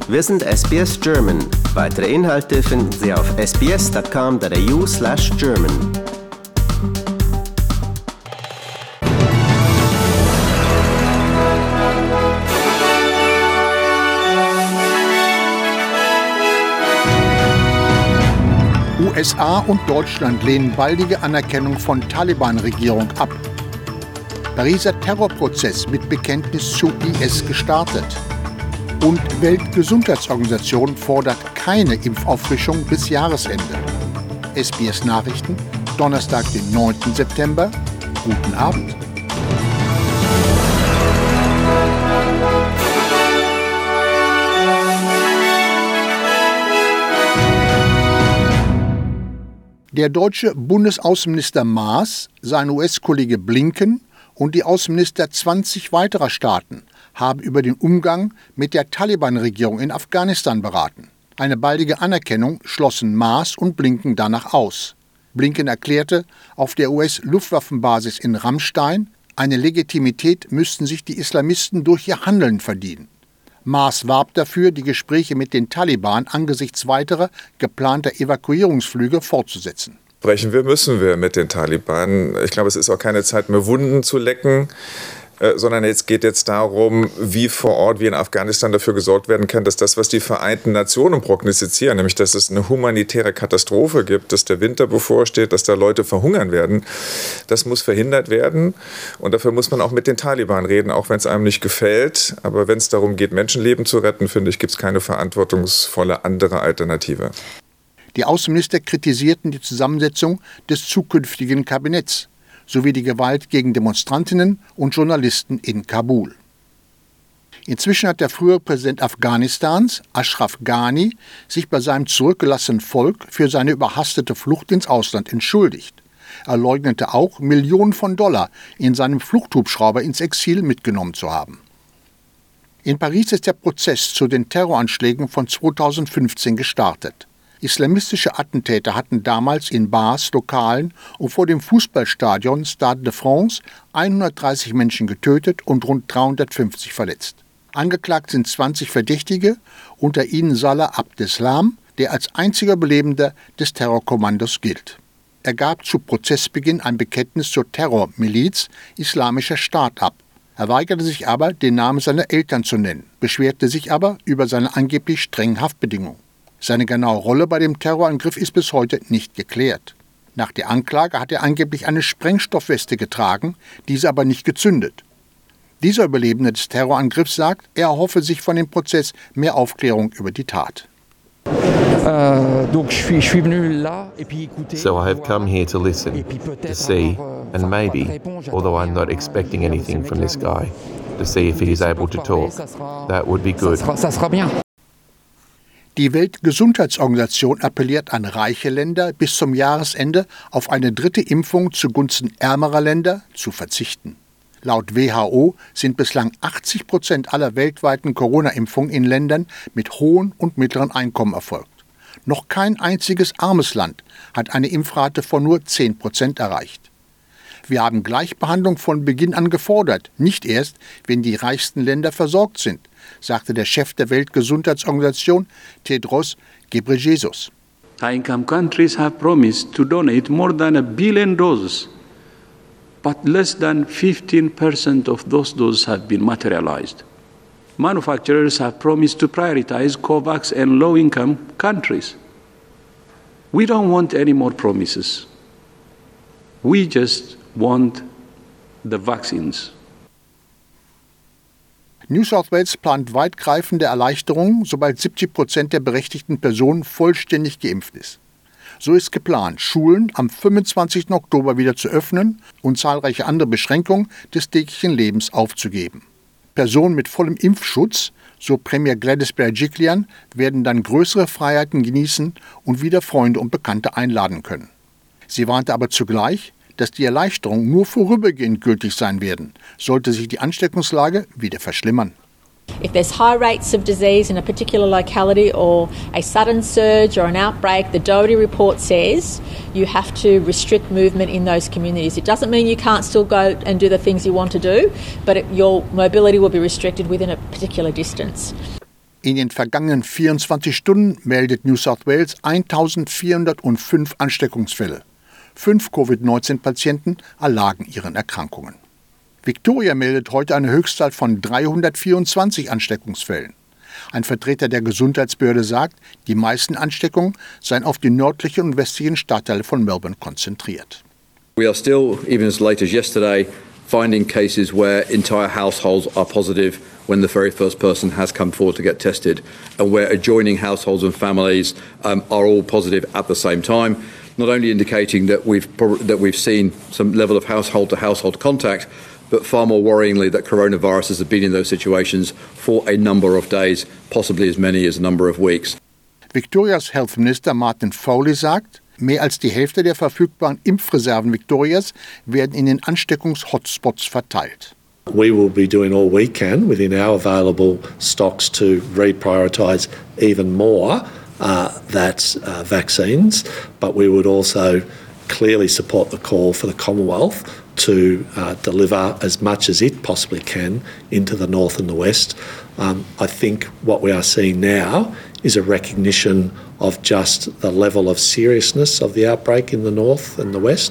Wir sind SBS German. Weitere Inhalte finden Sie auf sbs.com.au/German. USA und Deutschland lehnen baldige Anerkennung von Taliban-Regierung ab. Pariser Terrorprozess mit Bekenntnis zu IS gestartet. Und Weltgesundheitsorganisation fordert keine Impfauffrischung bis Jahresende. SBS Nachrichten, Donnerstag, den 9. September. Guten Abend. Der deutsche Bundesaußenminister Maas, sein US-Kollege Blinken und die Außenminister 20 weiterer Staaten haben über den Umgang mit der Taliban-Regierung in Afghanistan beraten. Eine baldige Anerkennung schlossen Maas und Blinken danach aus. Blinken erklärte, auf der US-Luftwaffenbasis in Ramstein, eine Legitimität müssten sich die Islamisten durch ihr Handeln verdienen. Maas warb dafür, die Gespräche mit den Taliban angesichts weiterer geplanter Evakuierungsflüge fortzusetzen. Sprechen müssen wir mit den Taliban. Ich glaube, es ist auch keine Zeit mehr, Wunden zu lecken, sondern es geht jetzt darum, wie vor Ort, wie in Afghanistan dafür gesorgt werden kann, dass das, was die Vereinten Nationen prognostizieren, nämlich dass es eine humanitäre Katastrophe gibt, dass der Winter bevorsteht, dass da Leute verhungern werden, das muss verhindert werden. Und dafür muss man auch mit den Taliban reden, auch wenn es einem nicht gefällt. Aber wenn es darum geht, Menschenleben zu retten, finde ich, gibt es keine verantwortungsvolle andere Alternative. Die Außenminister kritisierten die Zusammensetzung des zukünftigen Kabinetts sowie die Gewalt gegen Demonstrantinnen und Journalisten in Kabul. Inzwischen hat der frühere Präsident Afghanistans, Ashraf Ghani, sich bei seinem zurückgelassenen Volk für seine überhastete Flucht ins Ausland entschuldigt. Er leugnete auch, Millionen von Dollar in seinem Fluchthubschrauber ins Exil mitgenommen zu haben. In Paris ist der Prozess zu den Terroranschlägen von 2015 gestartet. Islamistische Attentäter hatten damals in Bars, Lokalen und vor dem Fußballstadion Stade de France 130 Menschen getötet und rund 350 verletzt. Angeklagt sind 20 Verdächtige, unter ihnen Salah Abdeslam, der als einziger Überlebender des Terrorkommandos gilt. Er gab zu Prozessbeginn ein Bekenntnis zur Terrormiliz Islamischer Staat ab. Er weigerte sich aber, den Namen seiner Eltern zu nennen, beschwerte sich aber über seine angeblich strengen Haftbedingungen. Seine genaue Rolle bei dem Terrorangriff ist bis heute nicht geklärt. Nach der Anklage hat er angeblich eine Sprengstoffweste getragen, diese aber nicht gezündet. Dieser Überlebende des Terrorangriffs sagt, er erhoffe sich von dem Prozess mehr Aufklärung über die Tat. So I have come here to listen, to see, and maybe, although I'm not expecting anything from this guy, to see if he is able to talk. That would be good. Die Weltgesundheitsorganisation appelliert an reiche Länder, bis zum Jahresende auf eine dritte Impfung zugunsten ärmerer Länder zu verzichten. Laut WHO sind bislang 80% aller weltweiten Corona-Impfungen in Ländern mit hohen und mittleren Einkommen erfolgt. Noch kein einziges armes Land hat eine Impfrate von nur 10% erreicht. Wir haben Gleichbehandlung von Beginn an gefordert, nicht erst, wenn die reichsten Länder versorgt sind, sagte der Chef der Weltgesundheitsorganisation, Tedros Ghebreyesus. High-income countries have promised to donate more than 1 billion doses, but less than 15% of those doses have been materialized. Manufacturers have promised to prioritize COVAX and low-income countries. We don't want any more promises. We just want the vaccines. New South Wales plant weitgreifende Erleichterungen, sobald 70% der berechtigten Personen vollständig geimpft ist. So ist geplant, Schulen am 25. Oktober wieder zu öffnen und zahlreiche andere Beschränkungen des täglichen Lebens aufzugeben. Personen mit vollem Impfschutz, so Premier Gladys Berejiklian, werden dann größere Freiheiten genießen und wieder Freunde und Bekannte einladen können. Sie warnte aber zugleich, dass die Erleichterungen nur vorübergehend gültig sein werden, sollte sich die Ansteckungslage wieder verschlimmern. If there's high rates of disease in a particular locality or a sudden surge or an outbreak, the Doherty report says you have to restrict movement in those communities. It doesn't mean you can't still go and do the things you want to do, but your mobility will be restricted within a particular distance. In den vergangenen 24 Stunden meldet New South Wales 1405 Ansteckungsfälle. 5 Covid-19-Patienten erlagen ihren Erkrankungen. Victoria meldet heute eine Höchstzahl von 324 Ansteckungsfällen. Ein Vertreter der Gesundheitsbehörde sagt, die meisten Ansteckungen seien auf die nördlichen und westlichen Stadtteile von Melbourne konzentriert. We are still, even as late as yesterday, finding cases where entire households are positive when the very first person has come forward to get tested, and where adjoining households and families are all positive at the same time, not only indicating that we've seen some level of household-to-household contact, but far more worryingly that coronaviruses have been in those situations for a number of days, possibly as many as a number of weeks. Victorias Health Minister Martin Foley sagt, mehr als die Hälfte der verfügbaren Impfreserven Victorias werden in den Ansteckungs-Hotspots verteilt. We will be doing all we can within our available stocks to reprioritise even more vaccines, but we would also clearly support the call for the Commonwealth to deliver as much as it possibly can into the north and the west. I think what we are seeing now is a recognition of just the level of seriousness of the outbreak in the north and the west.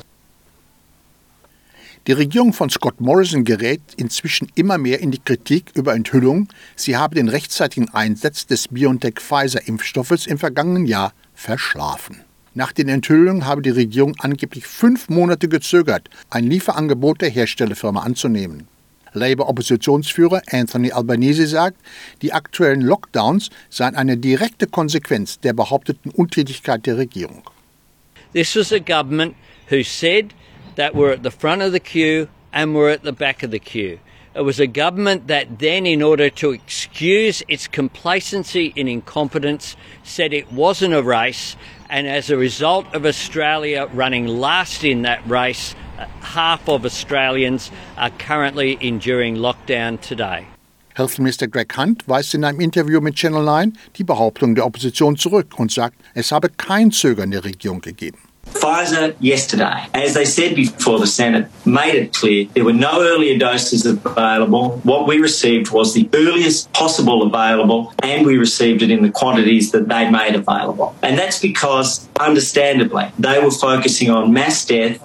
Die Regierung von Scott Morrison gerät inzwischen immer mehr in die Kritik über Enthüllungen, sie habe den rechtzeitigen Einsatz des BioNTech-Pfizer-Impfstoffes im vergangenen Jahr verschlafen. Nach den Enthüllungen habe die Regierung angeblich 5 Monate gezögert, ein Lieferangebot der Herstellerfirma anzunehmen. Labour-Oppositionsführer Anthony Albanese sagt, die aktuellen Lockdowns seien eine direkte Konsequenz der behaupteten Untätigkeit der Regierung. This was a government who said that we're at the front of the queue and we're at the back of the queue. It was a government that then, in order to excuse its complacency and incompetence, said it wasn't a race, and as a result of Australia running last in that race, half of Australians are currently enduring lockdown today. Health Minister Greg Hunt weist in einem Interview mit Channel 9 die Behauptung der Opposition zurück und sagt, es habe kein Zögern der Regierung gegeben. Pfizer yesterday, as they said before the Senate, made it clear there were no earlier doses available. What we received was the earliest possible available, and we received it in the quantities that they made available. And that's because, understandably, they were focusing on mass death.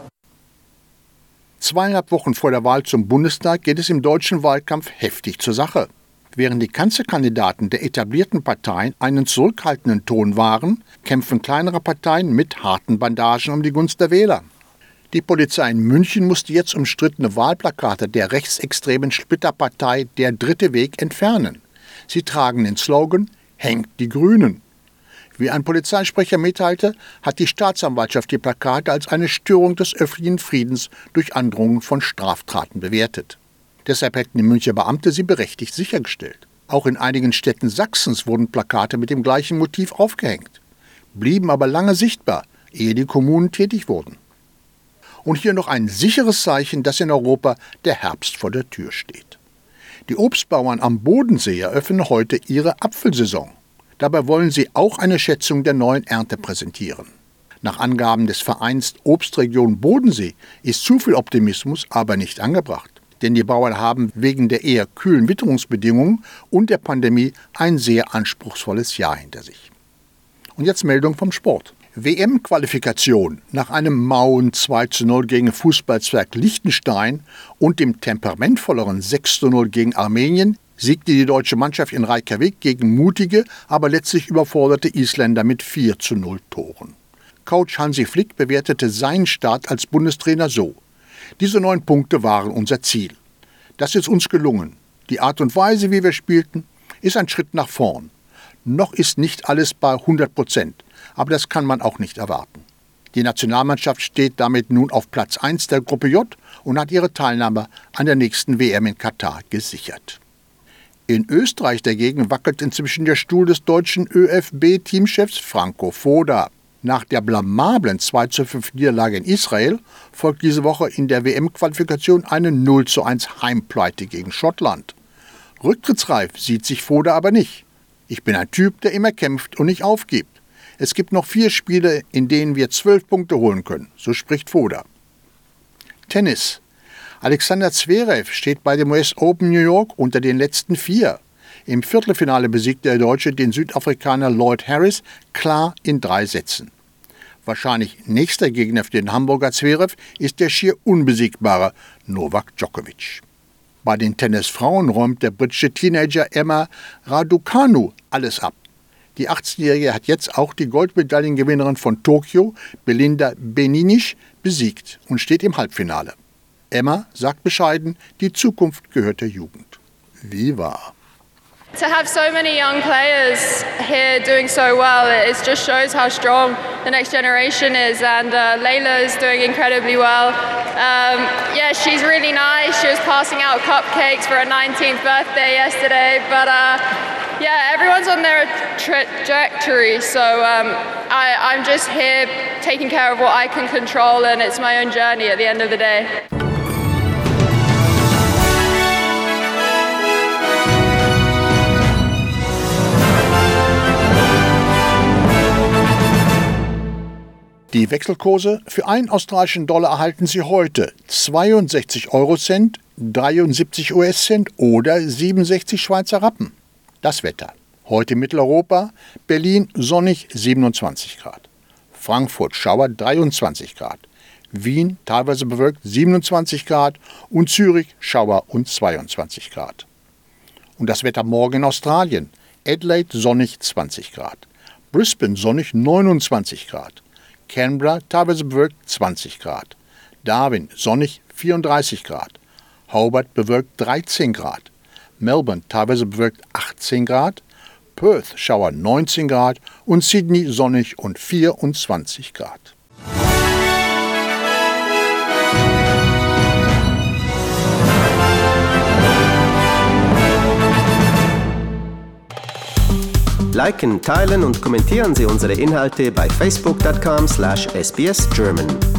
2,5 Wochen vor der Wahl zum Bundestag geht es im deutschen Wahlkampf heftig zur Sache. Während die Kanzlerkandidaten der etablierten Parteien einen zurückhaltenden Ton wahren, kämpfen kleinere Parteien mit harten Bandagen um die Gunst der Wähler. Die Polizei in München musste jetzt umstrittene Wahlplakate der rechtsextremen Splitterpartei Der Dritte Weg entfernen. Sie tragen den Slogan »Hängt die Grünen«. Wie ein Polizeisprecher mitteilte, hat die Staatsanwaltschaft die Plakate als eine Störung des öffentlichen Friedens durch Androhungen von Straftaten bewertet. Deshalb hätten die Münchner Beamte sie berechtigt sichergestellt. Auch in einigen Städten Sachsens wurden Plakate mit dem gleichen Motiv aufgehängt, blieben aber lange sichtbar, ehe die Kommunen tätig wurden. Und hier noch ein sicheres Zeichen, dass in Europa der Herbst vor der Tür steht. Die Obstbauern am Bodensee eröffnen heute ihre Apfelsaison. Dabei wollen sie auch eine Schätzung der neuen Ernte präsentieren. Nach Angaben des Vereins Obstregion Bodensee ist zu viel Optimismus aber nicht angebracht. Denn die Bauern haben wegen der eher kühlen Witterungsbedingungen und der Pandemie ein sehr anspruchsvolles Jahr hinter sich. Und jetzt Meldung vom Sport. WM-Qualifikation nach einem mauen 2:0 gegen Fußballzwerg Liechtenstein und dem temperamentvolleren 6:0 gegen Armenien siegte die deutsche Mannschaft in Reykjavik gegen mutige, aber letztlich überforderte Isländer mit 4:0 Toren. Coach Hansi Flick bewertete seinen Start als Bundestrainer so: Diese 9 Punkte waren unser Ziel. Das ist uns gelungen. Die Art und Weise, wie wir spielten, ist ein Schritt nach vorn. Noch ist nicht alles bei 100%, aber das kann man auch nicht erwarten. Die Nationalmannschaft steht damit nun auf Platz 1 der Gruppe J und hat ihre Teilnahme an der nächsten WM in Katar gesichert. In Österreich dagegen wackelt inzwischen der Stuhl des deutschen ÖFB-Teamchefs Franco Foda. Nach der blamablen 2:5 Niederlage in Israel folgt diese Woche in der WM-Qualifikation eine 0:1 Heimpleite gegen Schottland. Rücktrittsreif sieht sich Foda aber nicht. Ich bin ein Typ, der immer kämpft und nicht aufgibt. Es gibt noch 4 Spiele, in denen wir 12 Punkte holen können, so spricht Foda. Tennis. Alexander Zverev steht bei dem US Open New York unter den letzten 4. Im Viertelfinale besiegte der Deutsche den Südafrikaner Lloyd Harris klar in 3 Sätzen. Wahrscheinlich nächster Gegner für den Hamburger Zverev ist der schier unbesiegbare Novak Djokovic. Bei den Tennisfrauen räumt der britische Teenager Emma Raducanu alles ab. Die 18-Jährige hat jetzt auch die Goldmedaillengewinnerin von Tokio, Belinda Beninic, besiegt und steht im Halbfinale. Emma sagt bescheiden, die Zukunft gehört der Jugend. Wie wahr. To have so many young players here doing so well, it just shows how strong the next generation is, and Layla is doing incredibly well. Yeah, she's really nice. She was passing out cupcakes for her 19th birthday yesterday, but yeah, everyone's on their trajectory, so I'm just here taking care of what I can control, and it's my own journey at the end of the day. Die Wechselkurse für einen australischen Dollar erhalten Sie heute 62 Eurocent, 73 US-Cent oder 67 Schweizer Rappen. Das Wetter. Heute in Mitteleuropa, Berlin sonnig 27 Grad. Frankfurt Schauer 23 Grad. Wien teilweise bewölkt 27 Grad und Zürich Schauer und 22 Grad. Und das Wetter morgen in Australien. Adelaide sonnig 20 Grad. Brisbane sonnig 29 Grad. Canberra teilweise bewölkt 20 Grad. Darwin sonnig 34 Grad. Hobart bewölkt 13 Grad. Melbourne teilweise bewölkt 18 Grad. Perth Schauer 19 Grad und Sydney sonnig und 24 Grad. Liken, teilen und kommentieren Sie unsere Inhalte bei facebook.com/sbsgerman.